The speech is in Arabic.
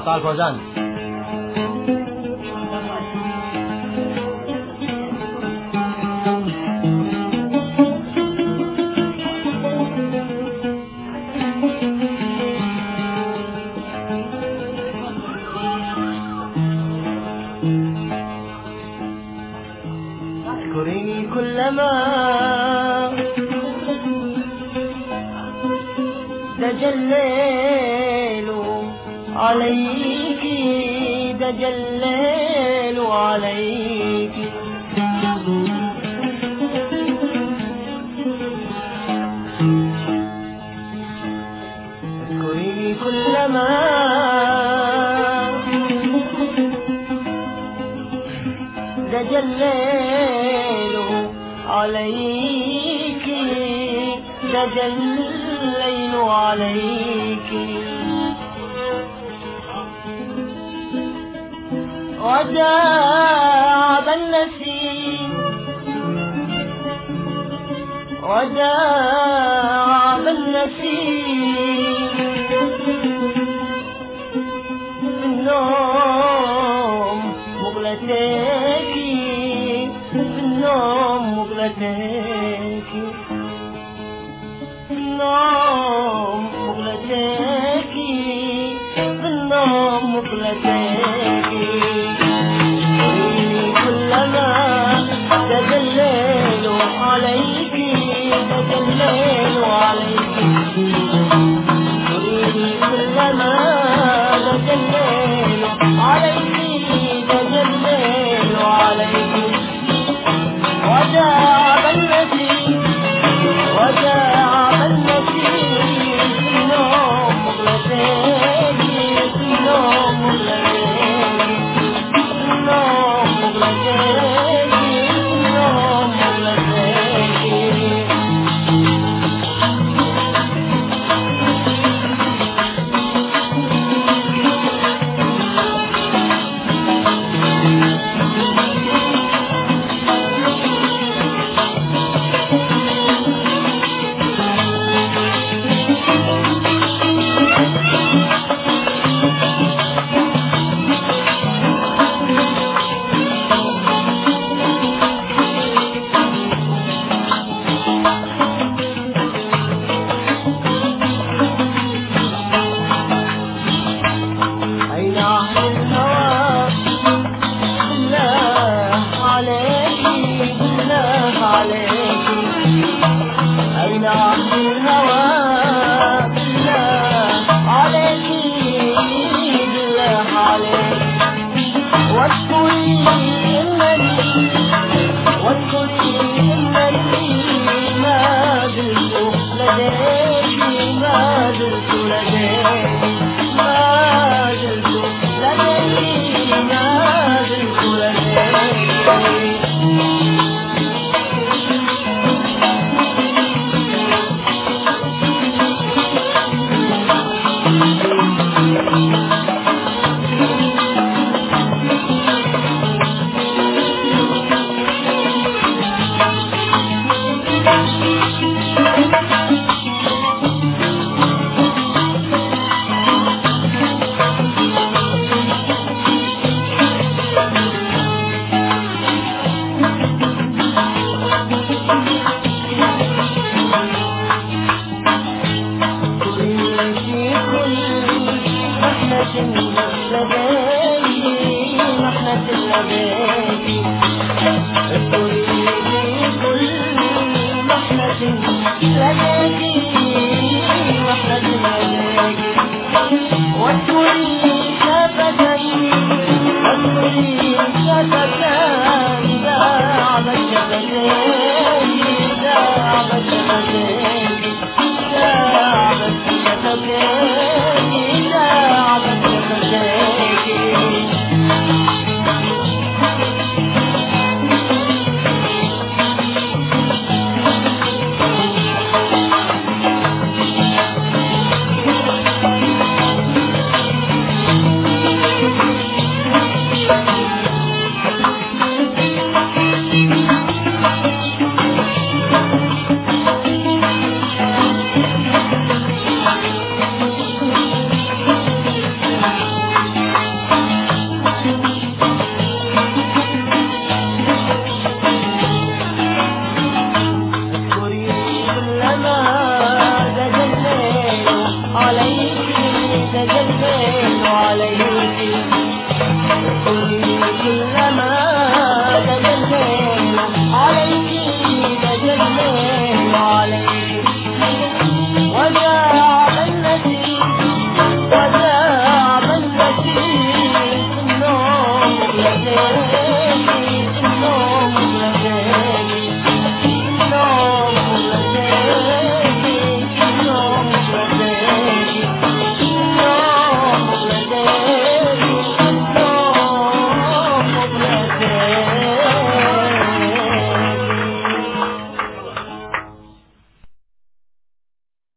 طه الفوزان. اذكريني كلما دجى الليل عليك، دجى الليل عليك، اذكريني كلما دجى الليل عليك، دجى الليل عليك، وداعب النسيم، وداعب النسيم في النوم مغلتك، في النوم مغلتك، في النوم مغلتك، في النوم مغلتك، كلما دجى الليل عليك، دجى الليل عليك، كلما دجى الليل عليك، دجى الليل عليك، وداعب النسيم، وداعب النسيم في النوم مغلتك، في النوم مغلتك، في النوم مغلتك، في النوم مغلتك. أين أهل الهوى بالله عليك، بالله عليك، أين أهل الهوى بالله عليك، بالله عليك، واذكري إنني، واذكري إنني ما زلت لديك، ما زلت لديك، ما زلت لديك، ما زلت لديك. واذكري شفتي، واذكري شفتي